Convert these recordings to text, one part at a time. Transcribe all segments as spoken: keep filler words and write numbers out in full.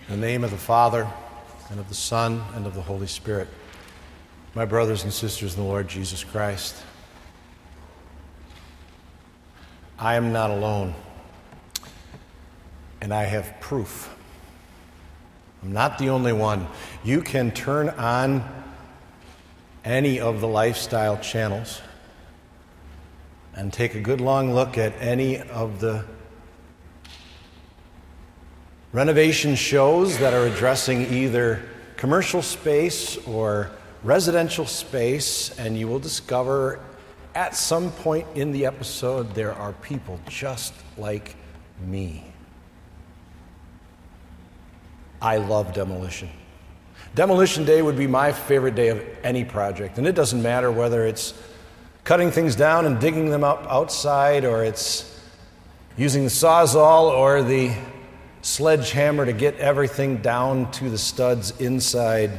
In the name of the Father, and of the Son, and of the Holy Spirit. My brothers and sisters in the Lord Jesus Christ, I am not alone, and I have proof. I'm not the only one. You can turn on any of the lifestyle channels and take a good long look at any of the renovation shows that are addressing either commercial space or residential space, and you will discover at some point in the episode there are people just like me. I love demolition. Demolition day would be my favorite day of any project, and it doesn't matter whether it's cutting things down and digging them up outside, or it's using the Sawzall or the sledgehammer to get everything down to the studs inside.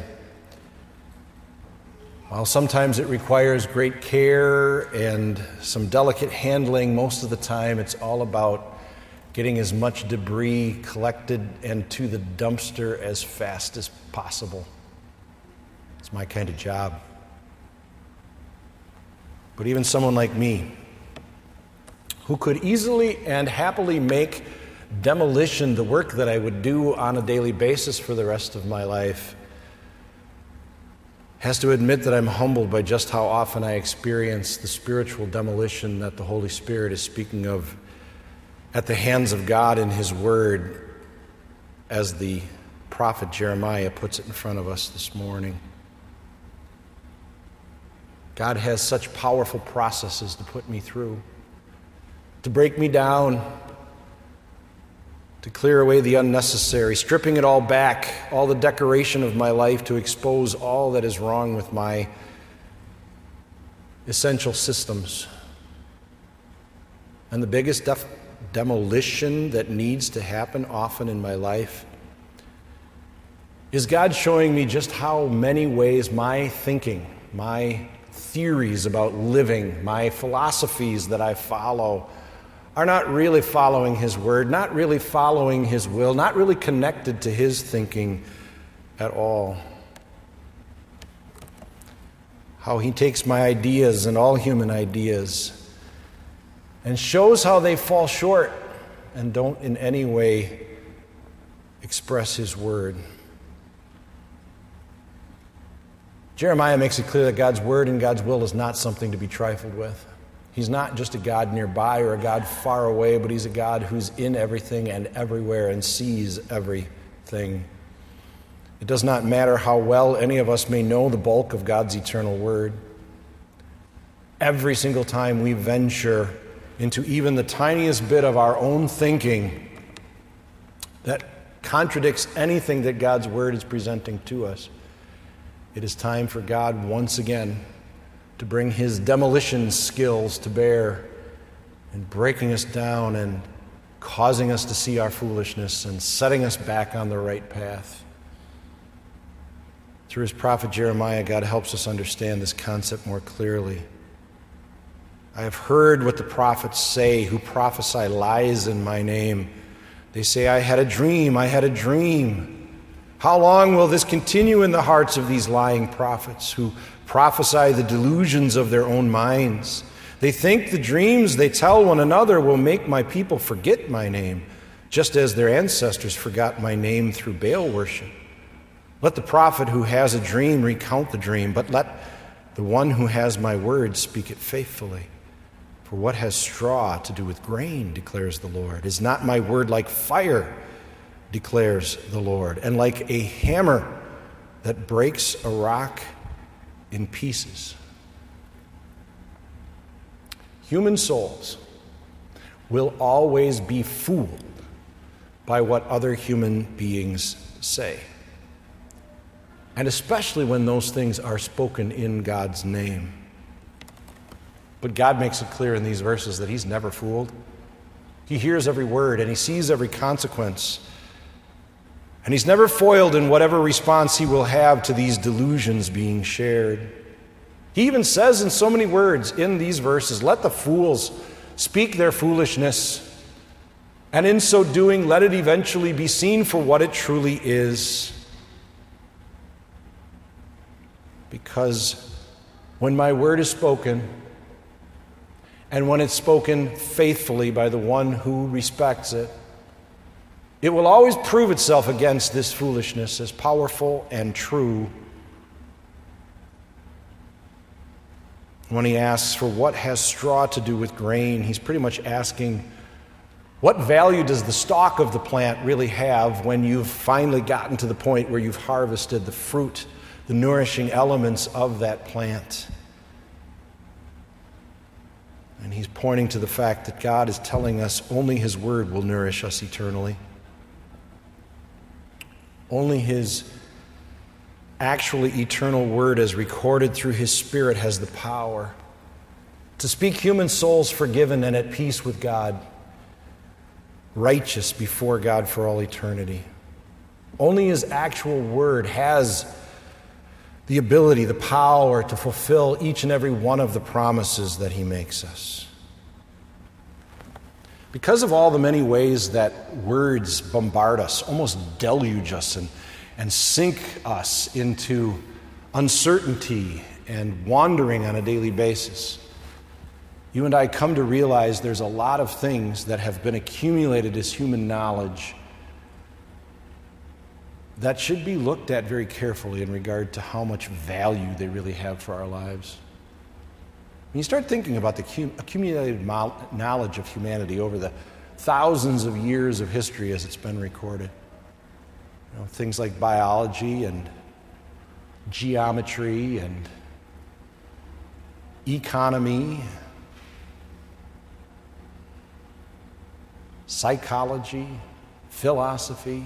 While sometimes it requires great care and some delicate handling, most of the time it's all about getting as much debris collected and to the dumpster as fast as possible. It's my kind of job. But even someone like me, who could easily and happily make demolition the work that I would do on a daily basis for the rest of my life, has to admit that I'm humbled by just how often I experience the spiritual demolition that the Holy Spirit is speaking of at the hands of God in His Word, as the prophet Jeremiah puts it in front of us this morning. God has such powerful processes to put me through, to break me down, to clear away the unnecessary, stripping it all back, all the decoration of my life, to expose all that is wrong with my essential systems. And the biggest def- demolition that needs to happen often in my life is God showing me just how many ways my thinking, my theories about living, my philosophies that I follow are not really following His Word, not really following His will, not really connected to His thinking at all. How He takes my ideas and all human ideas and shows how they fall short and don't in any way express His Word. Jeremiah makes it clear that God's Word and God's will is not something to be trifled with. He's not just a God nearby or a God far away, but He's a God who's in everything and everywhere and sees everything. It does not matter how well any of us may know the bulk of God's eternal Word. Every single time we venture into even the tiniest bit of our own thinking that contradicts anything that God's Word is presenting to us, it is time for God once again to bring His demolition skills to bear in breaking us down and causing us to see our foolishness and setting us back on the right path. Through His prophet Jeremiah, God helps us understand this concept more clearly. I have heard what the prophets say who prophesy lies in my name. They say, I had a dream, I had a dream. How long will this continue in the hearts of these lying prophets who prophesy the delusions of their own minds? They think the dreams they tell one another will make my people forget my name, just as their ancestors forgot my name through Baal worship. Let the prophet who has a dream recount the dream, but let the one who has my word speak it faithfully. For what has straw to do with grain, declares the Lord? Is not my word like fire, declares the Lord, and like a hammer that breaks a rock in pieces? Human souls will always be fooled by what other human beings say, and especially when those things are spoken in God's name. But God makes it clear in these verses that He's never fooled. He hears every word and He sees every consequence. And He's never foiled in whatever response He will have to these delusions being shared. He even says in so many words in these verses, let the fools speak their foolishness. And in so doing, let it eventually be seen for what it truly is. Because when my word is spoken, and when it's spoken faithfully by the one who respects it, it will always prove itself against this foolishness as powerful and true. When he asks for what has straw to do with grain, he's pretty much asking, what value does the stalk of the plant really have when you've finally gotten to the point where you've harvested the fruit, the nourishing elements of that plant? And he's pointing to the fact that God is telling us only his word will nourish us eternally. Only his actually eternal word, as recorded through his Spirit, has the power to speak human souls forgiven and at peace with God, righteous before God for all eternity. Only his actual word has the ability, the power to fulfill each and every one of the promises that he makes us. Because of all the many ways that words bombard us, almost deluge us and, and sink us into uncertainty and wandering on a daily basis, you and I come to realize there's a lot of things that have been accumulated as human knowledge that should be looked at very carefully in regard to how much value they really have for our lives. When you start thinking about the accumulated knowledge of humanity over the thousands of years of history as it's been recorded, you know, things like biology and geometry and economy, psychology, philosophy.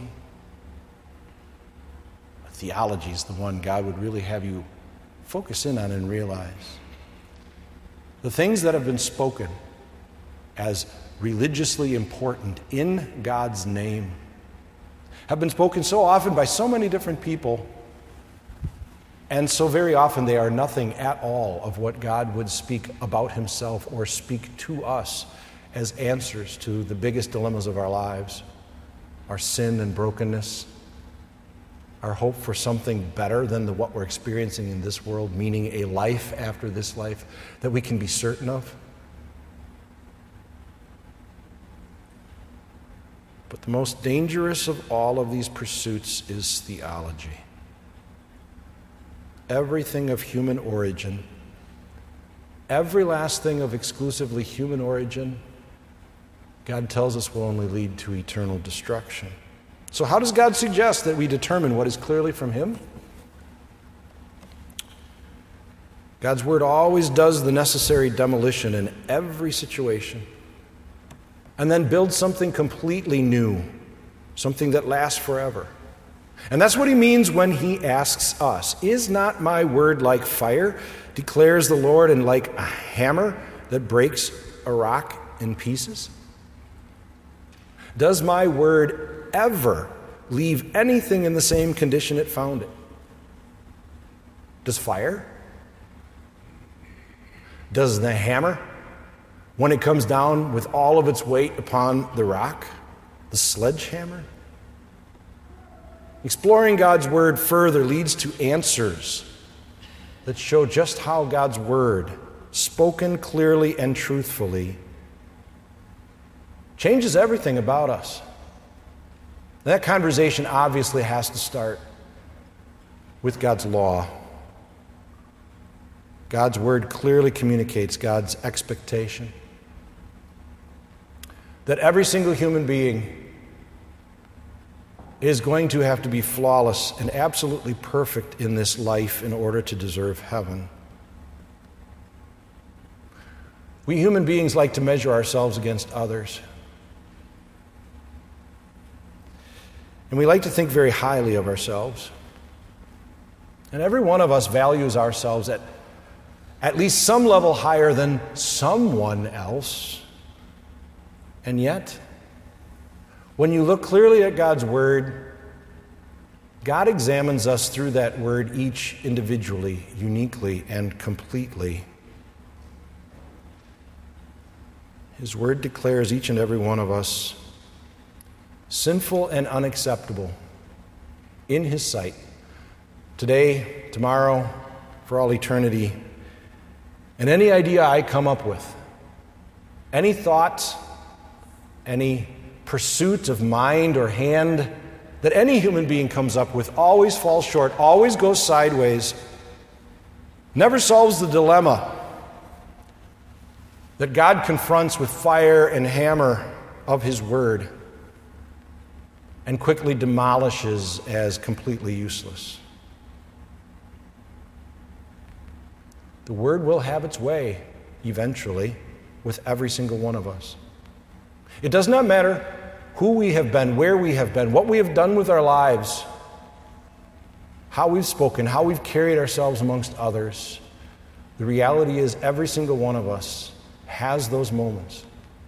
Theology is the one God would really have you focus in on and realize. The things that have been spoken as religiously important in God's name have been spoken so often by so many different people, and so very often they are nothing at all of what God would speak about himself or speak to us as answers to the biggest dilemmas of our lives, our sin and brokenness, our hope for something better than the, what we're experiencing in this world, meaning a life after this life that we can be certain of. But the most dangerous of all of these pursuits is theology. Everything of human origin, every last thing of exclusively human origin, God tells us will only lead to eternal destruction. So how does God suggest that we determine what is clearly from him? God's word always does the necessary demolition in every situation and then builds something completely new, something that lasts forever. And that's what he means when he asks us, "Is not my word like fire, declares the Lord, and like a hammer that breaks a rock in pieces? Does my word ever leave anything in the same condition it found it? Does fire? Does the hammer, when it comes down with all of its weight upon the rock, the sledgehammer?" Exploring God's word further leads to answers that show just how God's word, spoken clearly and truthfully, changes everything about us. That conversation obviously has to start with God's law. God's word clearly communicates God's expectation that every single human being is going to have to be flawless and absolutely perfect in this life in order to deserve heaven. We human beings like to measure ourselves against others. And we like to think very highly of ourselves. And every one of us values ourselves at at least some level higher than someone else. And yet, when you look clearly at God's word, God examines us through that word, each individually, uniquely, and completely. His word declares each and every one of us sinful and unacceptable in his sight, today, tomorrow, for all eternity. And any idea I come up with, any thought, any pursuit of mind or hand that any human being comes up with always falls short, always goes sideways, never solves the dilemma that God confronts with fire and hammer of his word and quickly demolishes as completely useless. The word will have its way eventually with every single one of us. It does not matter who we have been, where we have been, what we have done with our lives, how we've spoken, how we've carried ourselves amongst others. The reality is every single one of us has those moments.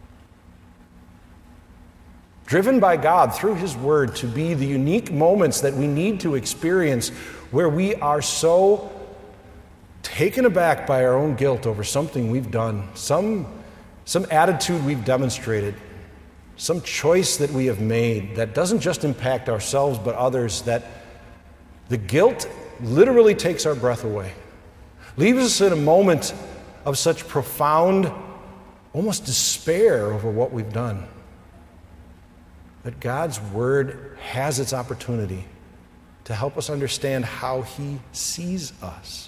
Driven by God through his word to be the unique moments that we need to experience where we are so taken aback by our own guilt over something we've done, some, some attitude we've demonstrated, some choice that we have made that doesn't just impact ourselves but others, that the guilt literally takes our breath away, leaves us in a moment of such profound, almost despair over what we've done, that God's word has its opportunity to help us understand how he sees us.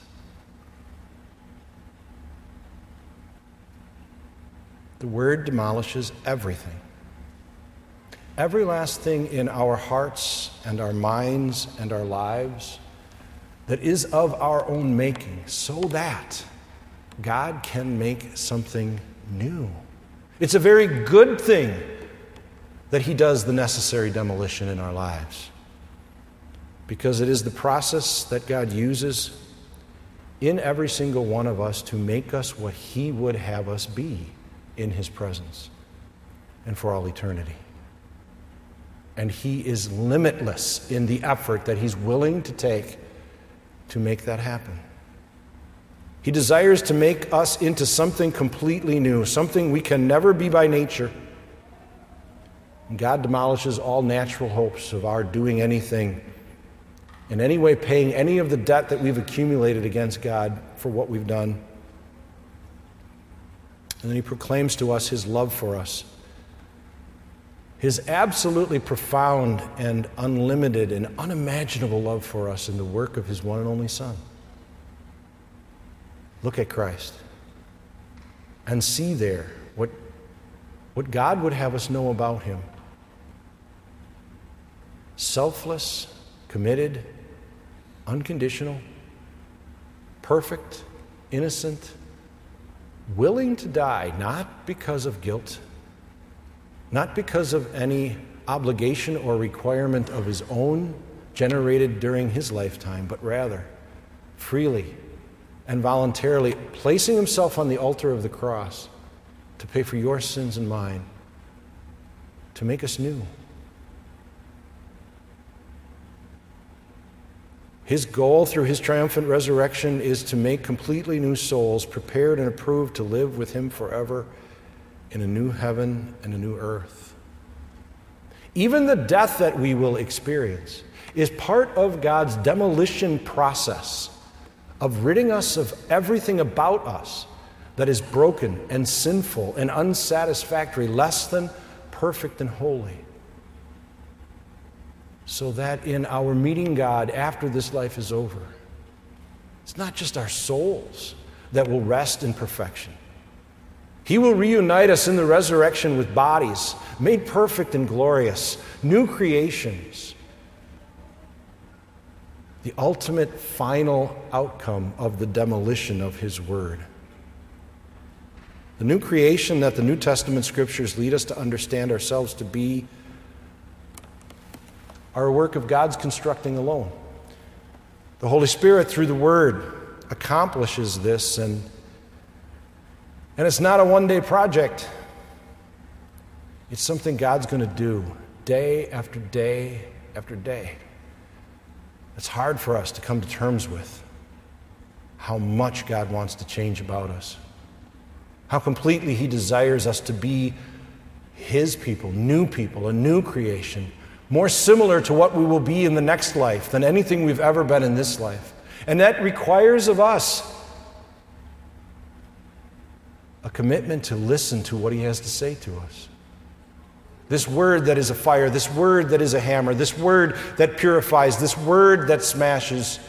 The word demolishes everything. Every last thing in our hearts and our minds and our lives that is of our own making, so that God can make something new. It's a very good thing that he does the necessary demolition in our lives, because it is the process that God uses in every single one of us to make us what he would have us be in his presence and for all eternity. And he is limitless in the effort that he's willing to take to make that happen. He desires to make us into something completely new, something we can never be by nature. And God demolishes all natural hopes of our doing anything, in any way paying any of the debt that we've accumulated against God for what we've done. And then he proclaims to us his love for us, his absolutely profound and unlimited and unimaginable love for us in the work of his one and only Son. Look at Christ and see there what, what God would have us know about him. Selfless, committed, unconditional, perfect, innocent, willing to die, not because of guilt, not because of any obligation or requirement of his own generated during his lifetime, but rather freely and voluntarily placing himself on the altar of the cross to pay for your sins and mine, to make us new. His goal through his triumphant resurrection is to make completely new souls prepared and approved to live with him forever in a new heaven and a new earth. Even the death that we will experience is part of God's demolition process of ridding us of everything about us that is broken and sinful and unsatisfactory, less than perfect and holy, so that in our meeting God after this life is over, it's not just our souls that will rest in perfection. He will reunite us in the resurrection with bodies made perfect and glorious, new creations. The ultimate final outcome of the demolition of his word. The new creation that the New Testament scriptures lead us to understand ourselves to be are a work of God's constructing alone. The Holy Spirit, through the word, accomplishes this, and And it's not a one-day project. It's something God's going to do day after day after day. It's hard for us to come to terms with how much God wants to change about us, how completely he desires us to be His people, new people, a new creation, more similar to what we will be in the next life than anything we've ever been in this life. And that requires of us a commitment to listen to what He has to say to us. This word that is a fire, this word that is a hammer, this word that purifies, this word that smashes.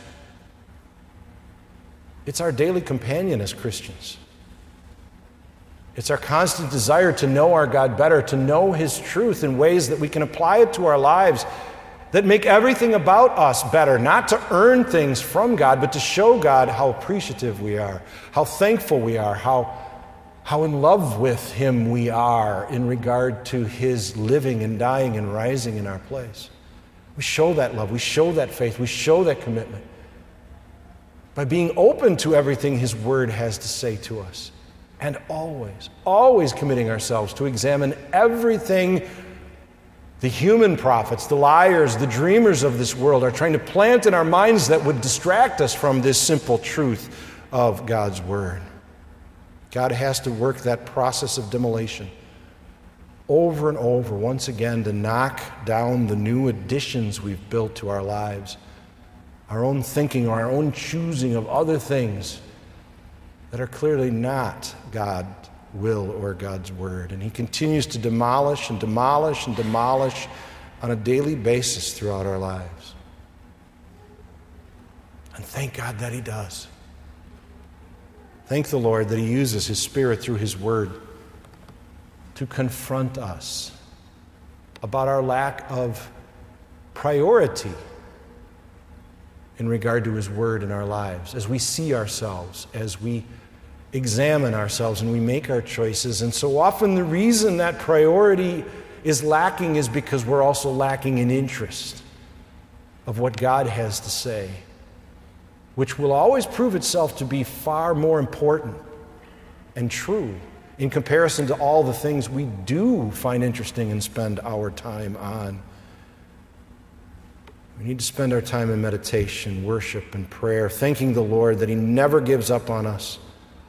It's our daily companion as Christians. It's our constant desire to know our God better, to know His truth in ways that we can apply it to our lives, that make everything about us better, not to earn things from God, but to show God how appreciative we are, how thankful we are, how, how in love with Him we are in regard to His living and dying and rising in our place. We show that love, we show that faith, we show that commitment by being open to everything His Word has to say to us. And always, always committing ourselves to examine everything the human prophets, the liars, the dreamers of this world are trying to plant in our minds that would distract us from this simple truth of God's Word. God has to work that process of demolition over and over, once again, to knock down the new additions we've built to our lives, our own thinking or our own choosing of other things that are clearly not God's will or God's word. And He continues to demolish and demolish and demolish on a daily basis throughout our lives. And thank God that He does. Thank the Lord that He uses His Spirit through His word to confront us about our lack of priority in regard to His word in our lives, as we see ourselves, as we examine ourselves and we make our choices. And so often the reason that priority is lacking is because we're also lacking in interest of what God has to say, which will always prove itself to be far more important and true in comparison to all the things we do find interesting and spend our time on. We need to spend our time in meditation, worship, and prayer, thanking the Lord that He never gives up on us,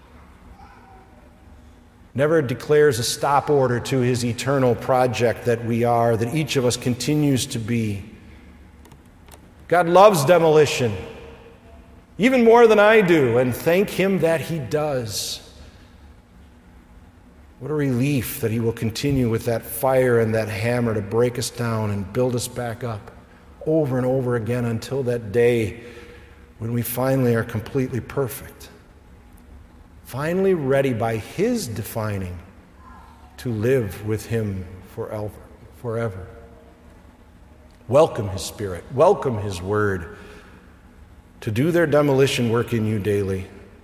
never declares a stop order to His eternal project that we are, that each of us continues to be. God loves demolition, even more than I do, and thank Him that He does. What a relief that He will continue with that fire and that hammer to break us down and build us back up over and over again until that day when we finally are completely perfect, finally ready by His defining to live with Him forever. forever. Welcome His Spirit, welcome His Word to do their demolition work in you daily,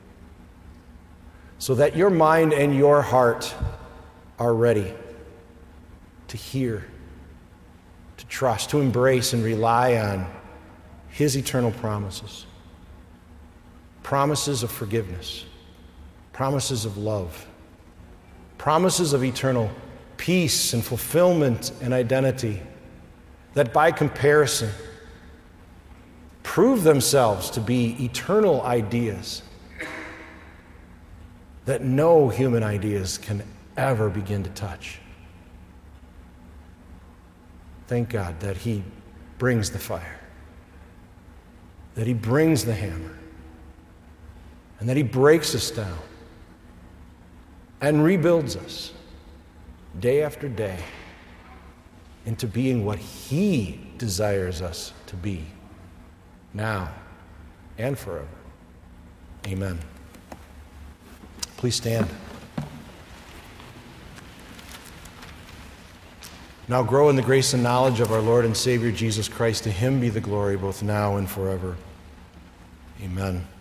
so that your mind and your heart are ready to hear, to trust, to embrace and rely on His eternal promises. Promises of forgiveness, promises of love, promises of eternal peace and fulfillment and identity that by comparison prove themselves to be eternal ideas that no human ideas can ever begin to touch. Thank God that He brings the fire, that He brings the hammer, and that He breaks us down and rebuilds us day after day into being what He desires us to be, now and forever. Amen. Please stand. Now grow in the grace and knowledge of our Lord and Savior Jesus Christ. To Him be the glory both now and forever. Amen.